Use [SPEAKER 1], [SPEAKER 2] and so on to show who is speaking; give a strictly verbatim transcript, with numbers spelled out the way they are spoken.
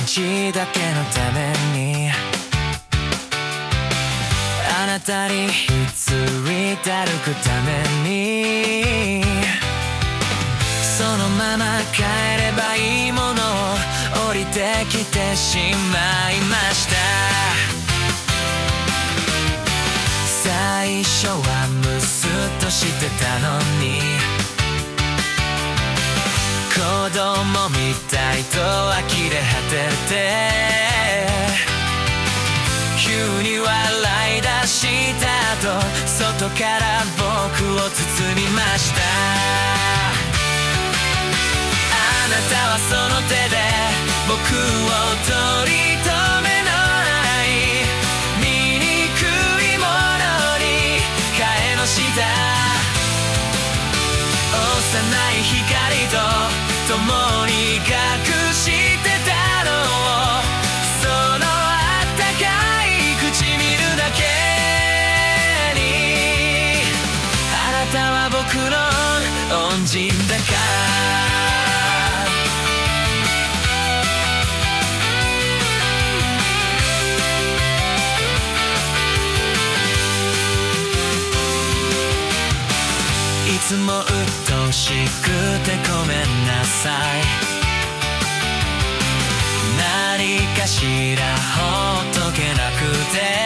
[SPEAKER 1] 日だけのためにあなたにひっついて歩くためにそのまま帰ればいいものを降りてきてしまいました。最初はムスッとしてたのに子供みたいと呆れ果てて急に笑い出した後外から僕を包みました。あなたはその手で僕を取り留めない醜いものに替えのした幼い光と共に隠してたのをそのあったかい唇だけにあなたは僕の恩人だからいつも鬱陶しくてごめんなさい。何かしらほっとけなくて